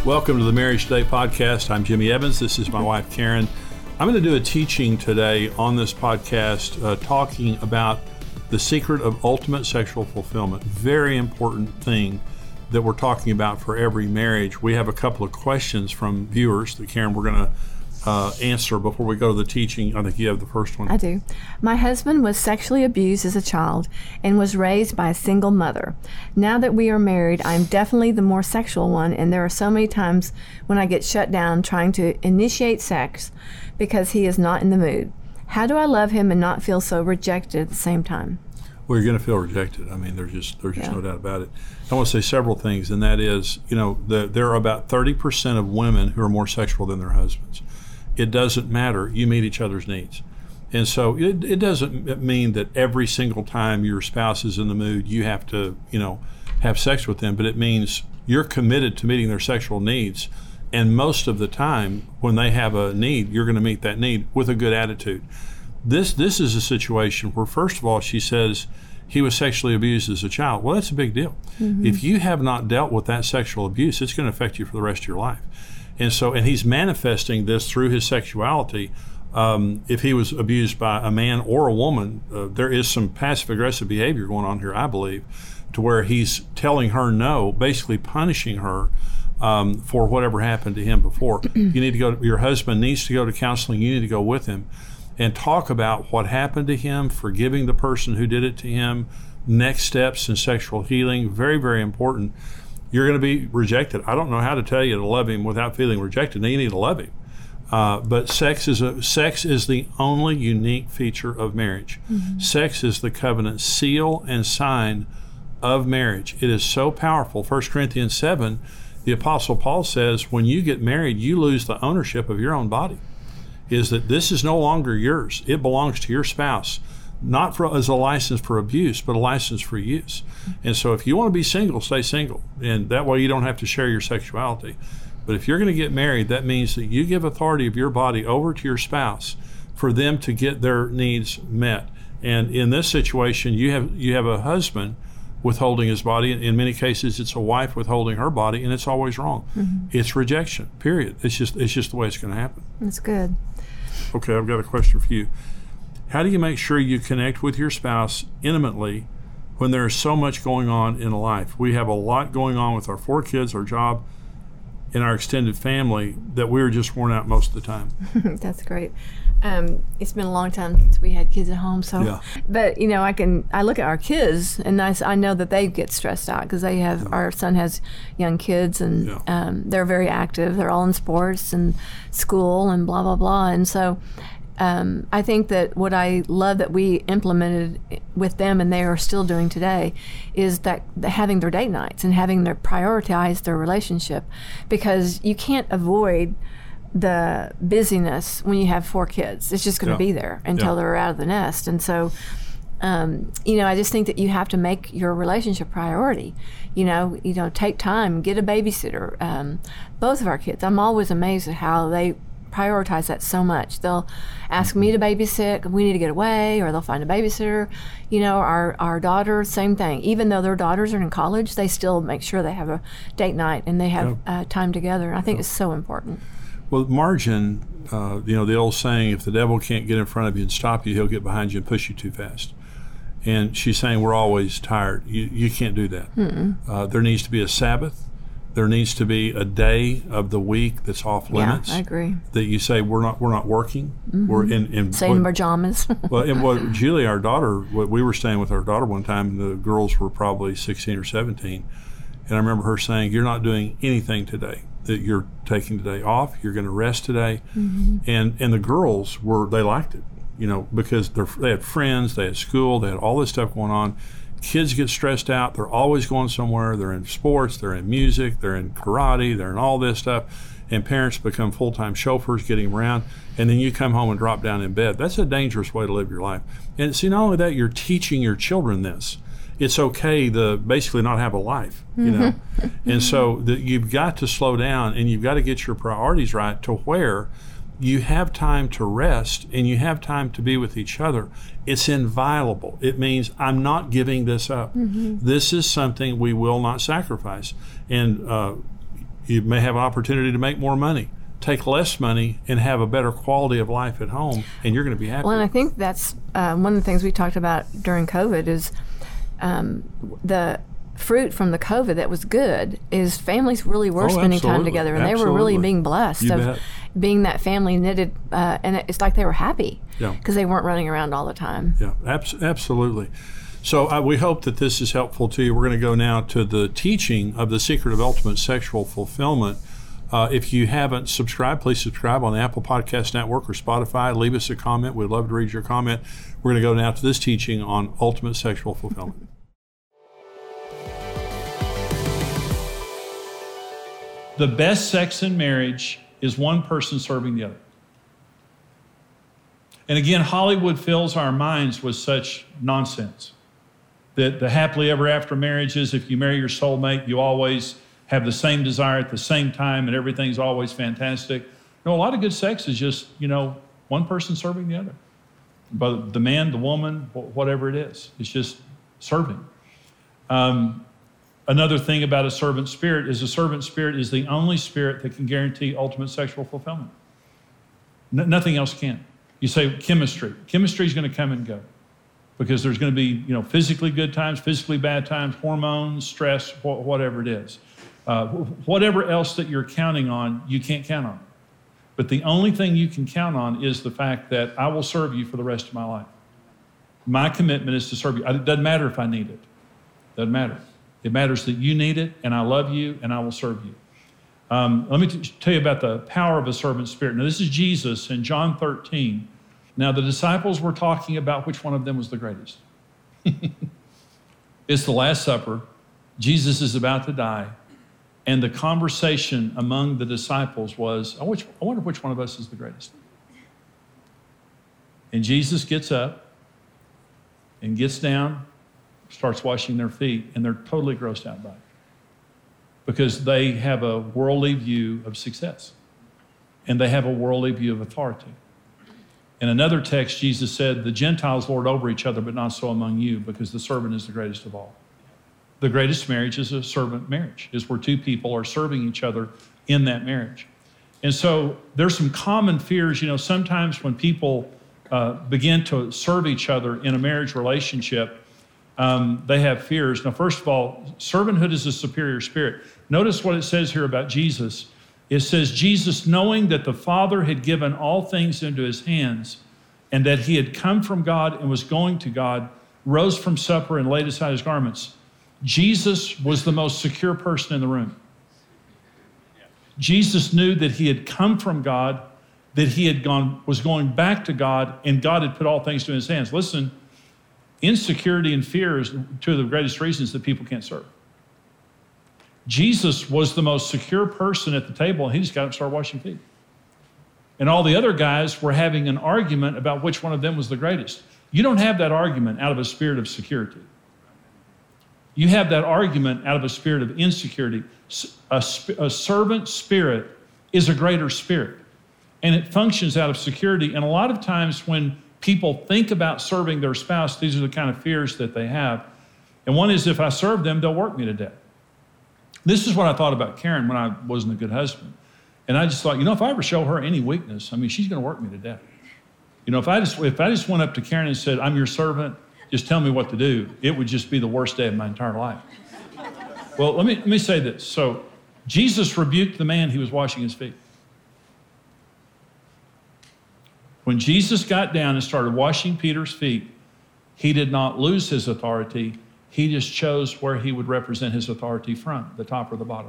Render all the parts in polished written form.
Welcome to the Marriage Today podcast. I'm Jimmy Evans. This is my wife, Karen. I'm going to do a teaching today on this podcast talking about the secret of ultimate sexual fulfillment. Very important thing that we're talking about for every marriage. We have a couple of questions from viewers that, Karen, we're going to answer before we go to the teaching. I think you have the first one. I do. My husband was sexually abused as a child and was raised by a single mother. Now that we are married, I'm definitely the more sexual one, and there are so many times when I get shut down trying to initiate sex because he is not in the mood. How do I love him and not feel so rejected at the same time? Well, you're going to feel rejected. I mean, there's just no doubt about it. I want to say several things, and that is, there are about 30% of women who are more sexual than their husbands. It doesn't matter. You meet each other's needs. And so it doesn't mean that every single time your spouse is in the mood, you have to, have sex with them, but it means you're committed to meeting their sexual needs. And most of the time, when they have a need, you're going to meet that need with a good attitude. This is a situation where, first of all, she says he was sexually abused as a child. Well, that's a big deal. Mm-hmm. If you have not dealt with that sexual abuse, it's going to affect you for the rest of your life. And he's manifesting this through his sexuality. If he was abused by a man or a woman, there is some passive-aggressive behavior going on here, I believe, to where he's telling her no, basically punishing her for whatever happened to him before. Your husband needs to go to counseling. You need to go with him and talk about what happened to him, forgiving the person who did it to him, next steps in sexual healing. Very, very important. You're going to be rejected. I don't know how to tell you to love him without feeling rejected. Now you need to love him. But sex is the only unique feature of marriage. Mm-hmm. Sex is the covenant seal and sign of marriage. It is so powerful. 1 Corinthians 7, the Apostle Paul says, when you get married, you lose the ownership of your own body. Is that this is no longer yours. It belongs to your spouse. Not as a license for abuse, but a license for use. And so if you want to be single, stay single. And that way you don't have to share your sexuality. But if you're going to get married, that means that you give authority of your body over to your spouse for them to get their needs met. And in this situation, you have a husband withholding his body. In many cases, it's a wife withholding her body, and it's always wrong. Mm-hmm. It's rejection, period. It's just the way it's going to happen. That's good. Okay, I've got a question for you. How do you make sure you connect with your spouse intimately when there's so much going on in life? We have a lot going on with our 4 kids, our job, and our extended family that we're just worn out most of the time. That's great. It's been a long time since we had kids at home, so. Yeah. But I look at our kids, and I know that they get stressed out because they have. Yeah. Our son has young kids, and they're very active. They're all in sports and school and blah blah blah, and so. I think that what I love that we implemented with them, and they are still doing today, is that having their date nights and having their prioritize their relationship, because you can't avoid the busyness when you have 4 kids. It's just going to be there until they're out of the nest. And so, I just think that you have to make your relationship priority. Take time, get a babysitter. Both of our kids, I'm always amazed at how they prioritize that so much. They'll ask me to babysit, we need to get away, or they'll find a babysitter. Our daughter, same thing. Even though their daughters are in college, they still make sure they have a date night and they have time together. I think it's so important. Well, margin, the old saying, if the devil can't get in front of you and stop you, he'll get behind you and push you too fast. And she's saying we're always tired. You can't do that. There needs to be a Sabbath. There needs to be a day of the week that's off limits. Yeah, I agree. That you say we're not working. Mm-hmm. We're in pajamas. Well, and Julie, our daughter, we were staying with our daughter one time, and the girls were probably 16 or 17, and I remember her saying, "You're not doing anything today. That you're taking today off. You're going to rest today." Mm-hmm. And the girls they liked it, because they had friends, they had school, they had all this stuff going on. Kids get stressed out. They're always going somewhere. They're in sports. They're in music. They're in karate. They're in all this stuff. And parents become full-time chauffeurs getting them around. And then you come home and drop down in bed. That's a dangerous way to live your life. And see, not only that, you're teaching your children this. It's okay to basically not have a life, And so you've got to slow down, and you've got to get your priorities right to where you have time to rest and you have time to be with each other. It's inviolable. It means I'm not giving this up. Mm-hmm. This is something we will not sacrifice. And You may have an opportunity to make more money. Take less money and have a better quality of life at home, and you're going to be happy. Well, and I think that's one of the things we talked about during COVID is the fruit from the COVID that was good is families really were spending time together, and they were really being blessed of being that family knitted, and it's like they were happy because they weren't running around all the time. Yeah, absolutely. So we hope that this is helpful to you. We're going to go now to the teaching of the secret of ultimate sexual fulfillment. If you haven't subscribed, please subscribe on the Apple Podcast Network or Spotify. Leave us a comment. We'd love to read your comment. We're going to go now to this teaching on ultimate sexual fulfillment. The best sex in marriage is one person serving the other. And again, Hollywood fills our minds with such nonsense. That the happily ever after marriages, if you marry your soulmate, you always have the same desire at the same time and everything's always fantastic. No, a lot of good sex is just, one person serving the other. But the man, the woman, whatever it is, it's just serving. Another thing about a servant spirit is the only spirit that can guarantee ultimate sexual fulfillment. Nothing else can. You say chemistry. Chemistry is going to come and go because there's going to be, physically good times, physically bad times, hormones, stress, whatever it is. Whatever else that you're counting on, you can't count on. But the only thing you can count on is the fact that I will serve you for the rest of my life. My commitment is to serve you. It doesn't matter if I need it. Doesn't matter. It matters that you need it, and I love you, and I will serve you. Let me tell you about the power of a servant spirit. Now, this is Jesus in John 13. Now, the disciples were talking about which one of them was the greatest. It's the Last Supper. Jesus is about to die. And the conversation among the disciples was, I wonder which one of us is the greatest. And Jesus gets up and gets down, starts washing their feet, and they're totally grossed out by it. Because they have a worldly view of success. And they have a worldly view of authority. In another text, Jesus said, the Gentiles lord over each other, but not so among you, because the servant is the greatest of all. The greatest marriage is a servant marriage, is where two people are serving each other in that marriage. And so there's some common fears. Sometimes when people begin to serve each other in a marriage relationship, they have fears. Now, first of all, servanthood is a superior spirit. Notice what it says here about Jesus. It says, Jesus, knowing that the Father had given all things into his hands and that he had come from God and was going to God, rose from supper and laid aside his garments. Jesus was the most secure person in the room. Jesus knew that he had come from God, that he was going back to God, and God had put all things to his hands. Listen, insecurity and fear is two of the greatest reasons that people can't serve. Jesus was the most secure person at the table, and he just got up and started washing feet. And all the other guys were having an argument about which one of them was the greatest. You don't have that argument out of a spirit of security. You have that argument out of a spirit of insecurity. A servant spirit is a greater spirit, and it functions out of security. And a lot of times when people think about serving their spouse, these are the kind of fears that they have. And one is, if I serve them, they'll work me to death. This is what I thought about Karen when I wasn't a good husband. And I just thought, if I ever show her any weakness, she's going to work me to death. If I just went up to Karen and said, I'm your servant, just tell me what to do, it would just be the worst day of my entire life. Well, let me say this. So Jesus rebuked the man he was washing his feet. When Jesus got down and started washing Peter's feet, he did not lose his authority. He just chose where he would represent his authority from, the top or the bottom.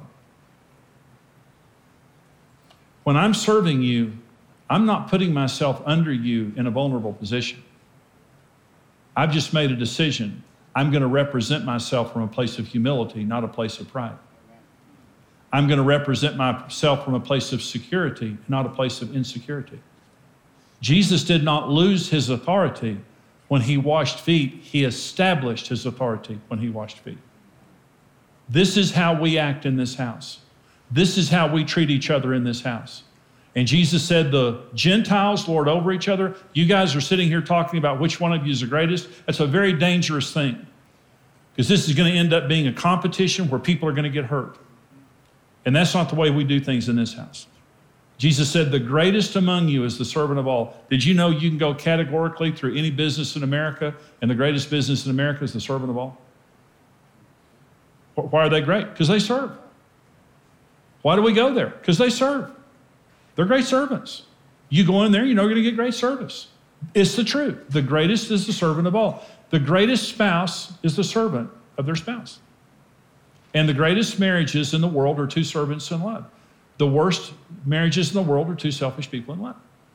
When I'm serving you, I'm not putting myself under you in a vulnerable position. I've just made a decision. I'm going to represent myself from a place of humility, not a place of pride. I'm going to represent myself from a place of security, not a place of insecurity. Jesus did not lose his authority when he washed feet. He established his authority when he washed feet. This is how we act in this house. This is how we treat each other in this house. And Jesus said, the Gentiles lord over each other. You guys are sitting here talking about which one of you is the greatest. That's a very dangerous thing, because this is going to end up being a competition where people are going to get hurt. And that's not the way we do things in this house. Jesus said, the greatest among you is the servant of all. Did you know you can go categorically through any business in America, and the greatest business in America is the servant of all? Why are they great? Because they serve. Why do we go there? Because they serve. They're great servants. You go in there, you know you're going to get great service. It's the truth. The greatest is the servant of all. The greatest spouse is the servant of their spouse. And the greatest marriages in the world are two servants in love. The worst marriages in the world are two selfish people in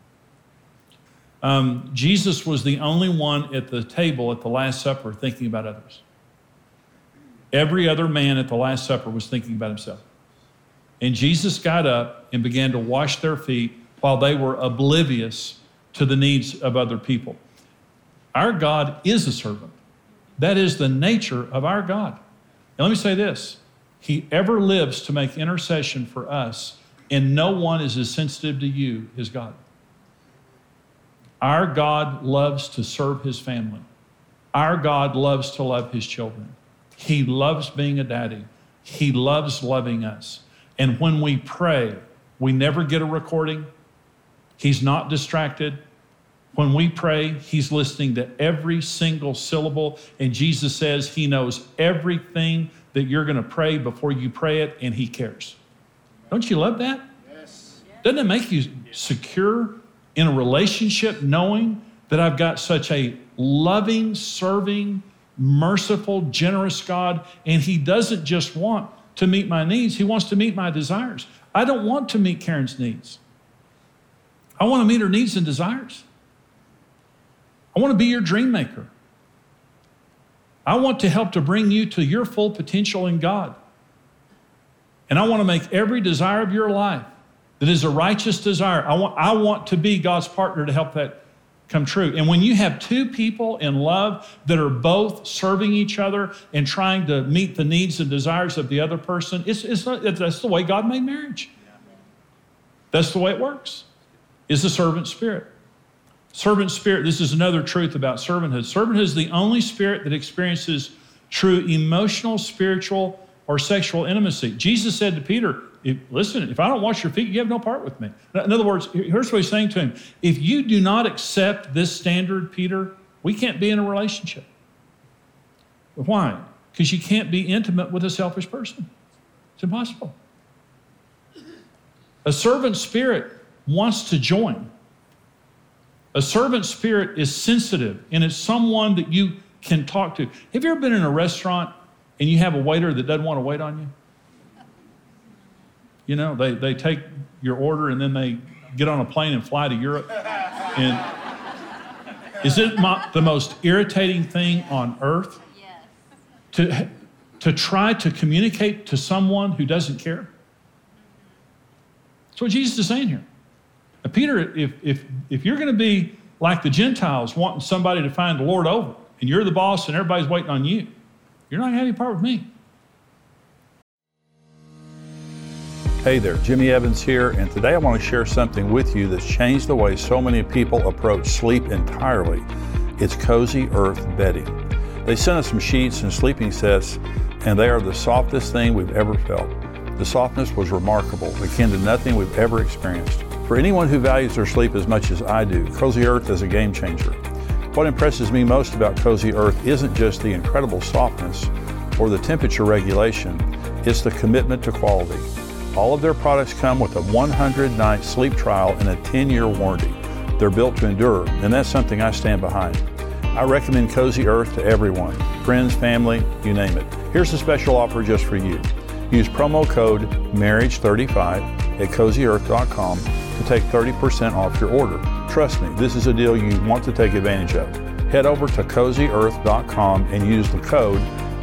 love. Jesus was the only one at the table at the Last Supper thinking about others. Every other man at the Last Supper was thinking about himself. And Jesus got up and began to wash their feet while they were oblivious to the needs of other people. Our God is a servant. That is the nature of our God. And let me say this. He ever lives to make intercession for us, and no one is as sensitive to you as God. Our God loves to serve his family. Our God loves to love his children. He loves being a daddy. He loves loving us. And when we pray, we never get a recording. He's not distracted. When we pray, he's listening to every single syllable. And Jesus says he knows everything that you're going to pray before you pray it, and he cares. Don't you love that? Yes. Doesn't it make you secure in a relationship knowing that I've got such a loving, serving, merciful, generous God, and he doesn't just want to meet my needs, he wants to meet my desires. I don't want to meet Karen's needs. I want to meet her needs and desires. I want to be your dream maker. I want to help to bring you to your full potential in God. And I want to make every desire of your life that is a righteous desire. I want to be God's partner to help that come true. And when you have two people in love that are both serving each other and trying to meet the needs and desires of the other person, that's the way God made marriage. That's the way it works, is the servant spirit. Servant spirit, this is another truth about servanthood. Servanthood is the only spirit that experiences true emotional, spiritual, or sexual intimacy. Jesus said to Peter, listen, if I don't wash your feet, you have no part with me. In other words, here's what he's saying to him. If you do not accept this standard, Peter, we can't be in a relationship. Why? Because you can't be intimate with a selfish person. It's impossible. A servant spirit wants to join. A servant spirit is sensitive, and it's someone that you can talk to. Have you ever been in a restaurant and you have a waiter that doesn't want to wait on you? You know, they take your order and then they get on a plane and fly to Europe. And is it the most irritating thing on earth to try to communicate to someone who doesn't care? That's what Jesus is saying here. Now, Peter, if you're going to be like the Gentiles, wanting somebody to find the Lord over, and you're the boss and everybody's waiting on you, you're not going to have any part with me. Hey there, Jimmy Evans here, and today I want to share something with you that's changed the way so many people approach sleep entirely. It's Cozy Earth bedding. They sent us some sheets and sleeping sets, and they are the softest thing we've ever felt. The softness was remarkable, akin to nothing we've ever experienced. For anyone who values their sleep as much as I do, Cozy Earth is a game changer. What impresses me most about Cozy Earth isn't just the incredible softness or the temperature regulation, it's the commitment to quality. All of their products come with a 100-night sleep trial and a 10-year warranty. They're built to endure, and that's something I stand behind. I recommend Cozy Earth to everyone, friends, family, you name it. Here's a special offer just for you. Use promo code MARRIAGE35 at CozyEarth.com to take 30% off your order. Trust me, this is a deal you want to take advantage of. Head over to CozyEarth.com and use the code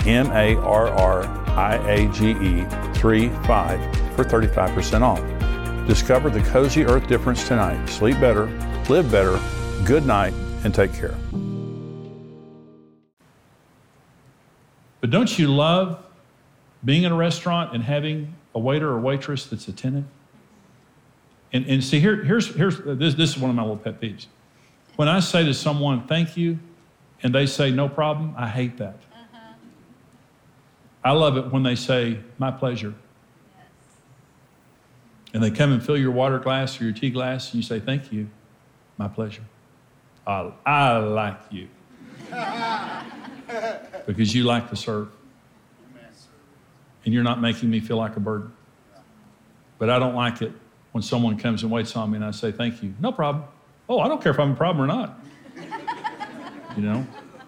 MARRIAGE35 for 35% off. Discover the Cozy Earth difference tonight. Sleep better, live better, good night, and take care. But don't you love being in a restaurant and having a waiter or waitress that's attentive? And see, here's this is one of my little pet peeves. When I say to someone, thank you, and they say, no problem, I hate that. I love it when they say, my pleasure. Yes. And they come and fill your water glass or your tea glass, and you say, thank you, my pleasure. I like you. Because you like to serve. And you're not making me feel like a burden. But I don't like it when someone comes and waits on me and I say, thank you. No problem. Oh, I don't care if I'm a problem or not. You know?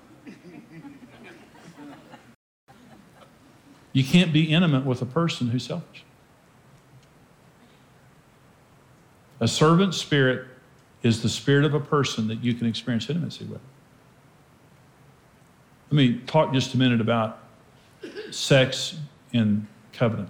You can't be intimate with a person who's selfish. A servant spirit is the spirit of a person that you can experience intimacy with. Let me talk just a minute about sex in covenant.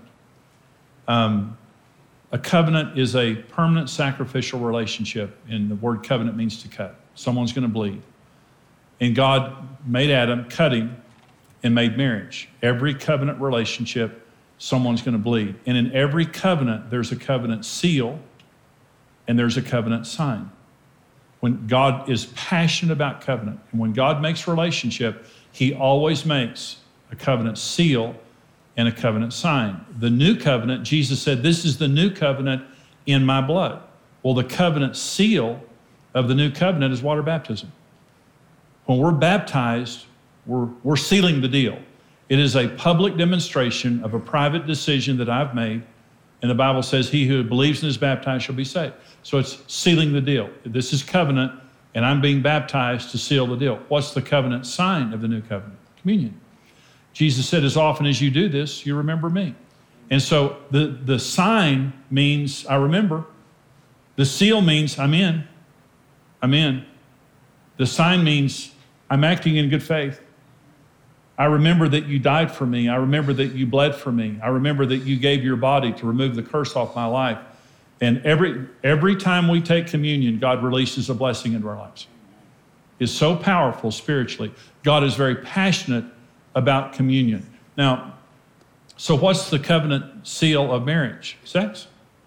A covenant is a permanent sacrificial relationship, and the word covenant means to cut. Someone's going to bleed. And God made Adam, cut him, and made marriage. Every covenant relationship, someone's going to bleed. And in every covenant, there's a covenant seal and there's a covenant sign. When God is passionate about covenant, and when God makes relationship, he always makes a covenant seal and a covenant sign. The new covenant, Jesus said, this is the new covenant in my blood. Well, the covenant seal of the new covenant is water baptism. When we're baptized, we're sealing the deal. It is a public demonstration of a private decision that I've made, and the Bible says he who believes and is baptized shall be saved. So it's sealing the deal. This is covenant, and I'm being baptized to seal the deal. What's the covenant sign of the new covenant? Communion. Jesus said, as often as you do this, you remember me. And so the sign means I remember. The seal means I'm in. I'm in. The sign means I'm acting in good faith. I remember that you died for me. I remember that you bled for me. I remember that you gave your body to remove the curse off my life. And every time we take communion, God releases a blessing into our lives. It's so powerful spiritually. God is very passionate about communion. Now, so what's the covenant seal of marriage? Sex.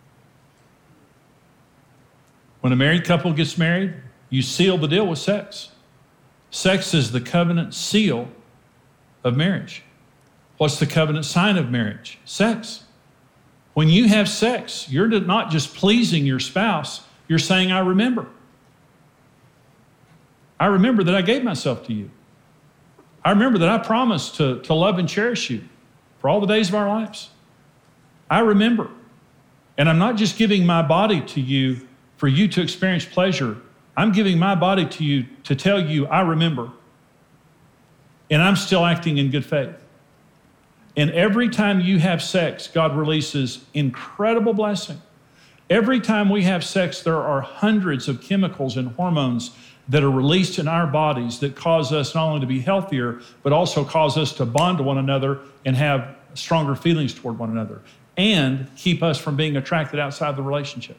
When a married couple gets married, you seal the deal with sex. Sex is the covenant seal of marriage. What's the covenant sign of marriage? Sex. When you have sex, you're not just pleasing your spouse, you're saying, I remember. I remember that I gave myself to you. I remember that I promised to love and cherish you for all the days of our lives. I remember. And I'm not just giving my body to you for you to experience pleasure. I'm giving my body to you to tell you I remember. And I'm still acting in good faith. And every time you have sex, God releases incredible blessing. Every time we have sex, there are hundreds of chemicals and hormones that are released in our bodies that cause us not only to be healthier, but also cause us to bond to one another and have stronger feelings toward one another and keep us from being attracted outside the relationship.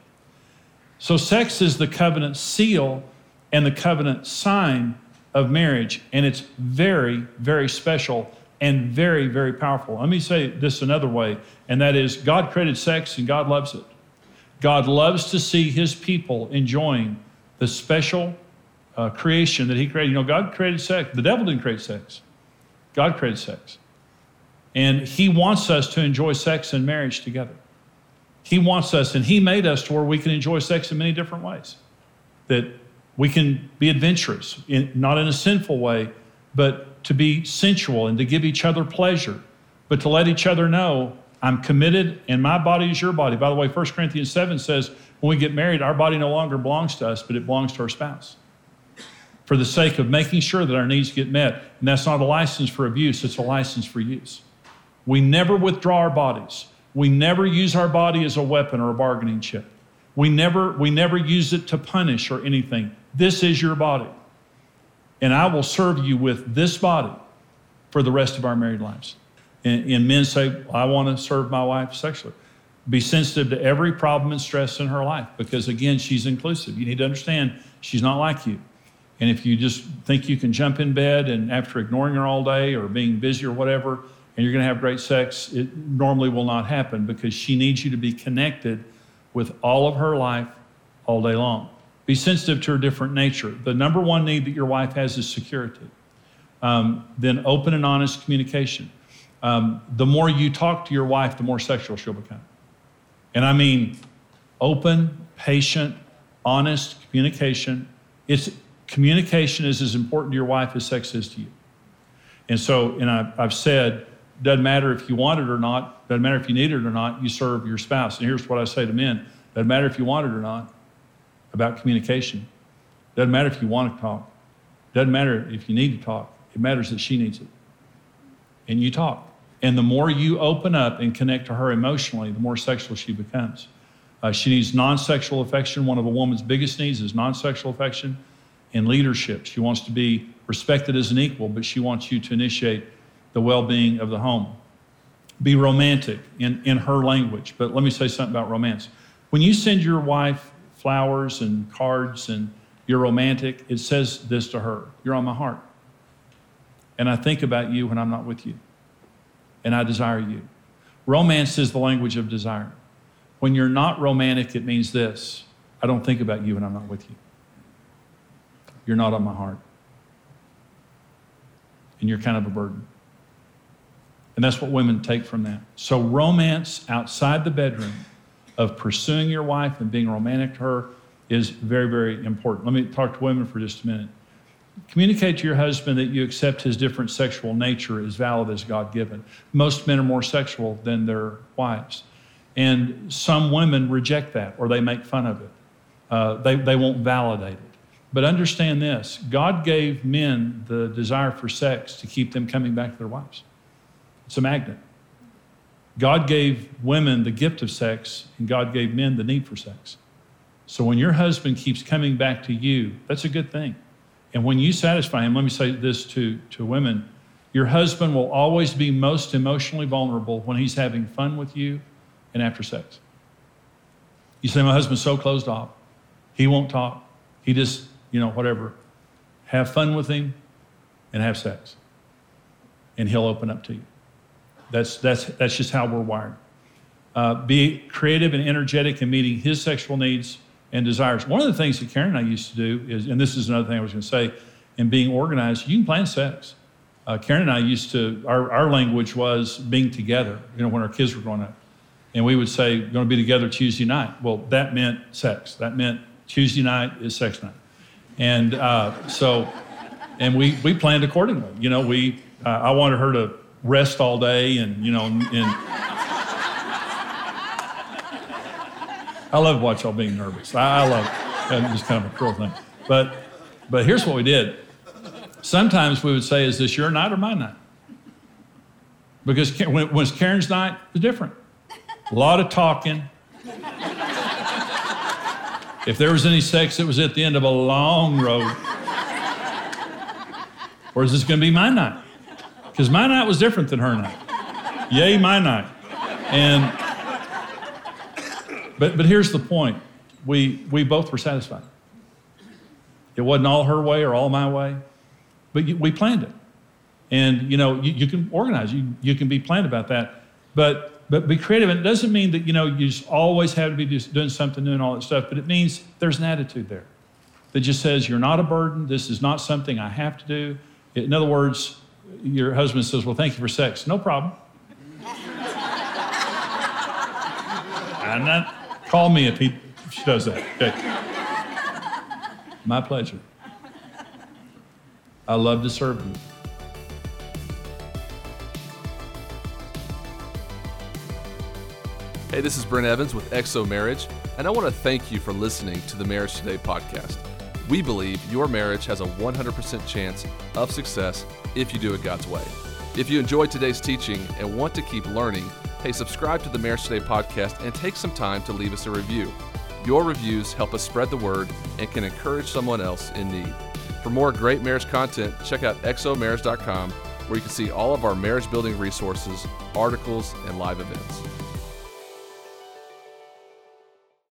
So sex is the covenant seal and the covenant sign of marriage, and it's very, very special and very, very powerful. Let me say this another way, and that is God created sex and God loves it. God loves to see his people enjoying the special creation that he created. You know, God created sex. The devil didn't create sex. God created sex. And he wants us to enjoy sex and marriage together. He wants us, and he made us to where we can enjoy sex in many different ways. That we can be adventurous, not in a sinful way, but to be sensual and to give each other pleasure, but to let each other know, I'm committed and my body is your body. By the way, 1 Corinthians 7 says, when we get married, our body no longer belongs to us, but it belongs to our spouse. For the sake of making sure that our needs get met. And that's not a license for abuse, it's a license for use. We never withdraw our bodies. We never use our body as a weapon or a bargaining chip. We never use it to punish or anything. This is your body. And I will serve you with this body for the rest of our married lives. And men say, well, I want to serve my wife sexually. Be sensitive to every problem and stress in her life because, again, she's inclusive. You need to understand she's not like you. And if you just think you can jump in bed and after ignoring her all day or being busy or whatever, and you're going to have great sex, it normally will not happen because she needs you to be connected with all of her life all day long. Be sensitive to her different nature. The number one need that your wife has is security. Then open and honest communication. The more you talk to your wife, the more sexual she'll become. And I mean open, patient, honest communication. Communication is as important to your wife as sex is to you. And so, I've said, doesn't matter if you want it or not, doesn't matter if you need it or not, you serve your spouse. And here's what I say to men, doesn't matter if you want it or not, about communication. Doesn't matter if you want to talk. Doesn't matter if you need to talk. It matters that she needs it. And you talk. And the more you open up and connect to her emotionally, the more sexual she becomes. She needs non-sexual affection. One of a woman's biggest needs is non-sexual affection and leadership. She wants to be respected as an equal, but she wants you to initiate the well-being of the home. Be romantic in her language. But let me say something about romance. When you send your wife flowers and cards and you're romantic, it says this to her: you're on my heart. And I think about you when I'm not with you. And I desire you. Romance is the language of desire. When you're not romantic, it means this: I don't think about you when I'm not with you. You're not on my heart. And you're kind of a burden. And that's what women take from that. So romance outside the bedroom, of pursuing your wife and being romantic to her, is very, very important. Let me talk to women for just a minute. Communicate to your husband that you accept his different sexual nature as valid as God-given. Most men are more sexual than their wives. And some women reject that, or they make fun of it. They won't validate it. But understand this: God gave men the desire for sex to keep them coming back to their wives. It's a magnet. God gave women the gift of sex, and God gave men the need for sex. So when your husband keeps coming back to you, that's a good thing. And when you satisfy him, let me say this to women: your husband will always be most emotionally vulnerable when he's having fun with you and after sex. You say, my husband's so closed off. He won't talk. He just, whatever. Have fun with him and have sex. And he'll open up to you. That's just how we're wired. Be creative and energetic in meeting his sexual needs and desires. One of the things that Karen and I used to do is, and this is another thing I was going to say, in being organized, you can plan sex. Karen and I used to, our language was being together, when our kids were growing up. And we would say, we're going to be together Tuesday night. Well, that meant sex. That meant Tuesday night is sex night. And and we planned accordingly. I wanted her to rest all day and I love to watch y'all being nervous. I love it. It's just kind of a cruel thing. But here's what we did. Sometimes we would say, is this your night or my night? Because when it's Karen's night, it's different. A lot of talking. If there was any sex, it was at the end of a long road. Or is this going to be my night? Because my night was different than her night. Yay, my night. But here's the point. We both were satisfied. It wasn't all her way or all my way, but we planned it. And, you can organize. You can be planned about that. But be creative. And it doesn't mean that, you just always have to be just doing something new and all that stuff, but it means there's an attitude there that just says, you're not a burden. This is not something I have to do. In other words, your husband says, well, thank you for sex. No problem. Call me if she does that. Okay. My pleasure. I love to serve you. Hey, this is Brent Evans with XO Marriage, and I want to thank you for listening to the Marriage Today podcast. We believe your marriage has a 100% chance of success if you do it God's way. If you enjoyed today's teaching and want to keep learning, hey, subscribe to the Marriage Today podcast and take some time to leave us a review. Your reviews help us spread the word and can encourage someone else in need. For more great marriage content, check out xomarriage.com, where you can see all of our marriage building resources, articles, and live events.